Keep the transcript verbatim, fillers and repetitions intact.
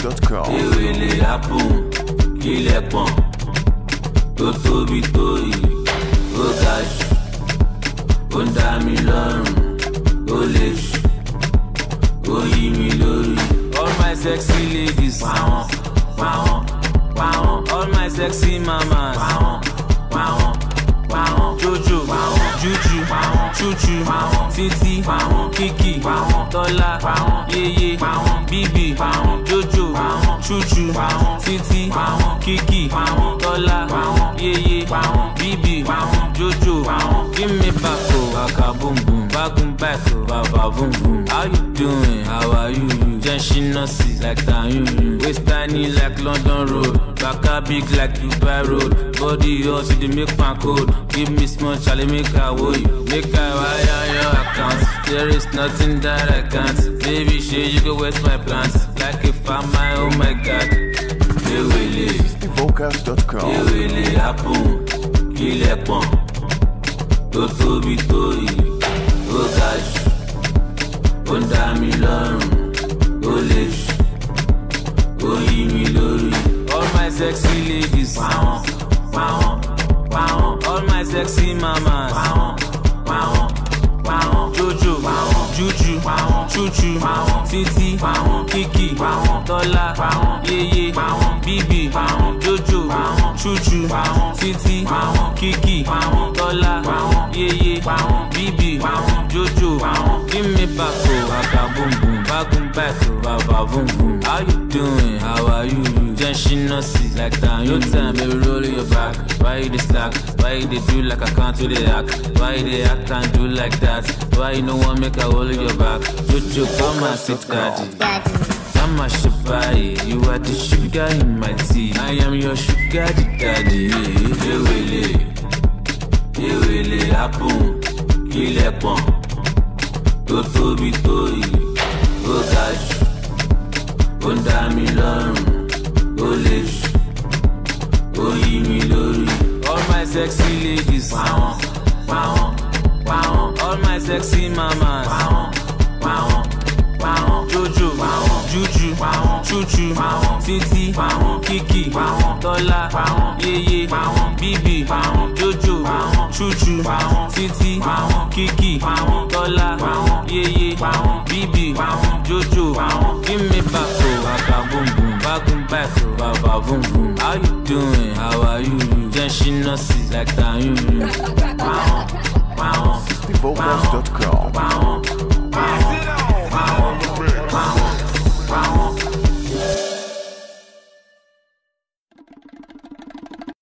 dot com. Ewé lè happen, kílẹ̀ pọ̀n, tó tóbi tó yìí, ó ga jù, ó ń dá mi lọ́rùn, ó lè jù, ó yí mi lórí. All my sexy ladies, pàwọn, pàwọn, pàwọn. All my sexy mamas, pàwọn, pàwọn, pàwọn. Jojo, pàwọn, Juju, pàwọn, Chuchu, pàwọn, Titi, pàwọn, Kiki, pàwọn, Tọ́lá, pàwọn, Yeye, pàwọn, Bibi, pàwọn, Jojo, pàwọn, Chuchu, pàwọn, Titi, pàwọn, Kiki, pàwọn, Tọ́lá, pàwọn, Yeye, pàwọn, Bibi, pàwọn, Jojo, pàwọn. Give me back, oh, baka boom boom, bagun back, oh, baba boom boom. How you doing? How are you? Genshin Nasi like that, you. Waist tiny like London Road, baka big like Dubai Road. Body hot, you dey make my code. Give me small, Charlie, make I woe you. Make I wire your account. There is nothing that I can't. Baby, shit, you go waste my plans. Like if I'm my, oh my God. Ewé lè, vocals dot com. ewé lè happen, kílẹ̀ pọ̀n, tó tóbi tó yìí, ó ga jù, ó ń dá mi lọ́rùn, ó lè jù, ó yí mi lórí. All my sexy ladies, pàwọn, pàwọn, pàwọn. All my sexy mamas, pàwọn, pàwọn, pàwọn. Jojo, pàwọn, Juju, pàwọn, Chuchu, pàwọn, Titi, pàwọn, Kiki, pàwọn, Tọ́lá, pàwọn, Yeye, pàwọn, Bibi, pàwọn, Jojo, pàwọn, Chuchu, pàwọn, Titi, pàwọn, Kiki, pàwọn, Tọ́lá, pàwọn, Yeye, pàwọn, Bibi, pàwọn, Jojo, pàwọn. Give me back, oh, baka boom boom, bagun back, oh, baba boom boom. How you doing? How are you? Genshin Nasi like that. Your time, baby, roll your back. Why you dey slack? Why you dey do like I can't do the act? Why you dey act and do like that? Why you no one make I hold your back? Jojo, come and sit, daddy. I'm a shabby, you are the sugar in my tea. I am your sugar daddy. Ewé lè, ewé lè happen, kílẹ̀ pọ̀n, tó tóbi tó yìí, ó ga jù, ó ń dá mi lọ́rùn, ó lè jù, ó yí mi lórí. All my sexy ladies, pàwọn, pàwọn, pàwọn. All my sexy mamas, pàwọn, pàwọn, pàwọn. Jojo, pàwọn, Juju, pàwọn, Chuchu, pàwọn, Titi, pàwọn, Kiki, pàwọn, Tọ́lá, pàwọn, Yeye, pàwọn, Bibi, pàwọn, Jojo, pàwọn, Chuchu, pàwọn, Titi, pàwọn, Kiki, pàwọn, Tọ́lá, pàwọn, Yeye, pàwọn, Bibi, pàwọn, Jojo, pàwọn. Give me back, oh, baka boom boom, bagun back, oh, baba boom boom. How you doing? How are you? Genshin Nasi like that, you. Pàwọn, pàwọn, vocals dot com. pàwọn,